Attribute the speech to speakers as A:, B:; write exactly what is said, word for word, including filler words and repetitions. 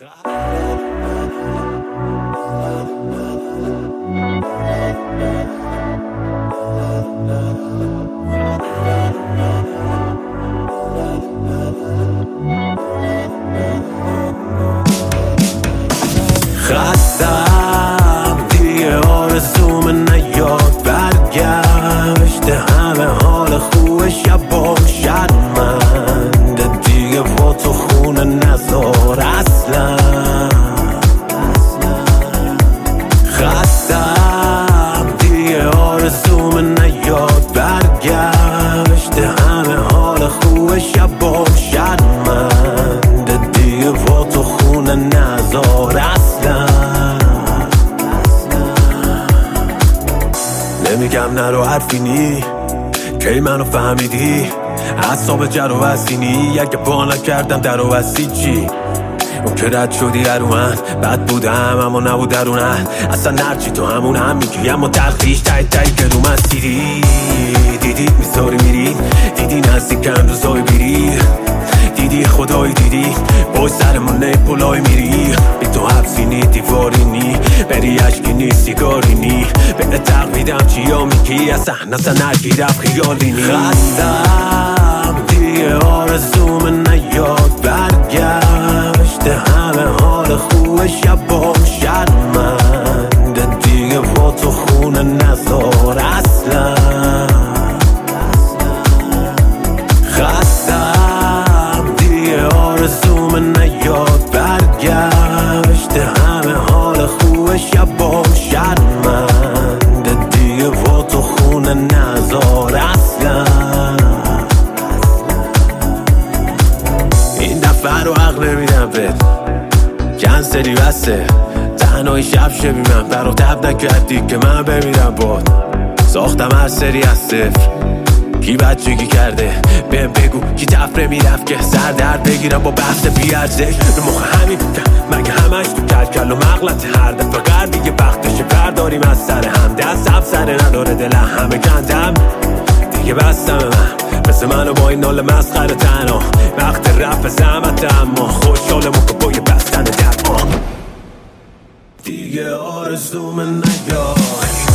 A: خستم دیگه آرزوم نیاد برگشته همه حال خوب شبا شرمنده دیگه با تو خونه نزار اصلا خستم دیگه آرزوم نیاد برگشته همه حال خوب شبا شرمنده دیگه با تو خونه نزار اصلا نمیگم نرو حرفی نی کی منو فهمیدی اعصاب جر و وزینی اگه با نکردم در و وزی چی اون که رد شدی رو من بد بودم اما نبود درونن اصلا نرچی تو همون هم میگی اما تلخیش تایی تایی که رو من دیدی دیدی میذاری میری دیدی نزدیکم روزای بیری دیدی خدایی دیدی بای سرمون نیپولای میری بی تو حبسی نی دیواری نی بری عشقی نی سیگاری نی به تقویدم چیا میگی اصلا اصلا نگیرم خیالی نی خستم دیگه آرزوم نیاد برگشته همه حال خوب شبا شرمنده دیگه با تو خونه نزار اصلا خستم دیگه آرزوم نیاد برگشته همه حال خوب شبا شرمنده دیگه با تو خونه نزار اصلا این دفعه رو عقل نمیدم بد کنسلی بسته تنهایی شب شبی من برا تب نکردی که من بمیرم باد ساختم هر سری از صفر کی بچگی کرده بهم بگو کی تفره میرفت که سر درد بگیرم با بحث بیارزش به مخ همین مگه همش تو کلکل و مغلط هر دفعه قرد دیگه بختش پر داریم از سر هم دست هم سر نداره دل همه کندم دیگه بستم من مثل منو با این نال مسخره تنها وقت رفت زحمت اما خوشحالمو که با یه بستن دفعه دیگه آرزوم نیاد